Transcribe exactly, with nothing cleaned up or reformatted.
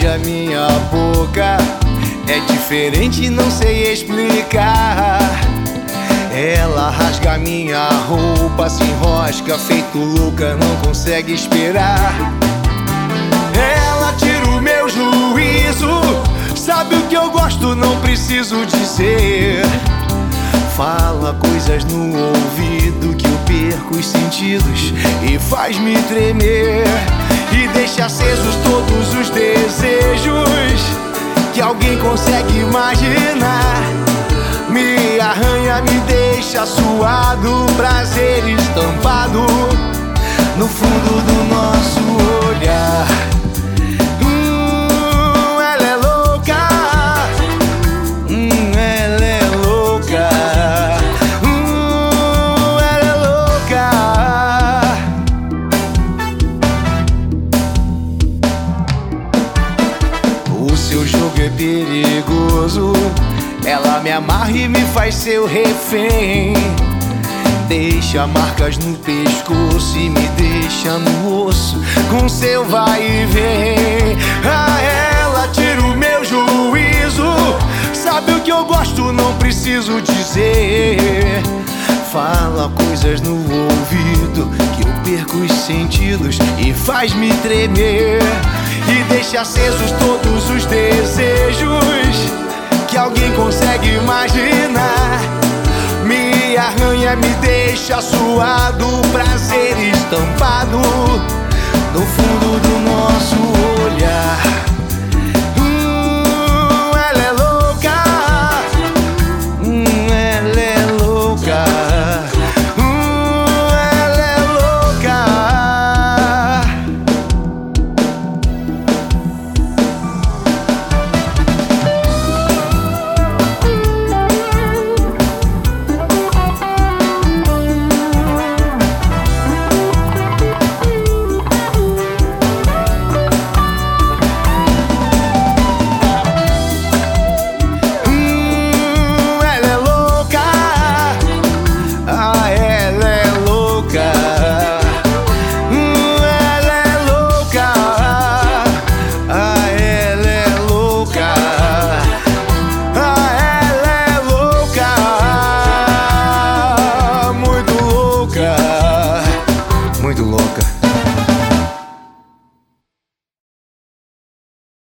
beija minha boca. É diferente, não sei explicar. Ela rasga minha roupa, se enrosca, feito louca, não consegue esperar. Ela tira o meu juízo, sabe o que eu gosto, não preciso dizer. Fala coisas no ouvido que eu perco os sentidos e faz me tremer. E deixa acesos todos os desejos que alguém consegue imaginar. Me arranha, me deixa suado, prazer estampado no fundo do nosso olhar. Hum, ela é louca, hum, ela é louca, hum, ela é louca. O seu jogo é perigoso, ela me amarra e me faz seu refém. Deixa marcas no pescoço e me deixa no osso com seu vai e vem. Ah, ela tira o meu juízo, sabe o que eu gosto, não preciso dizer. Fala coisas no ouvido que eu perco os sentidos e faz me tremer. E deixa acesos todos os desejos que alguém consegue imaginar. Me arranha, me deixa suado, prazer estampado no fundo do nosso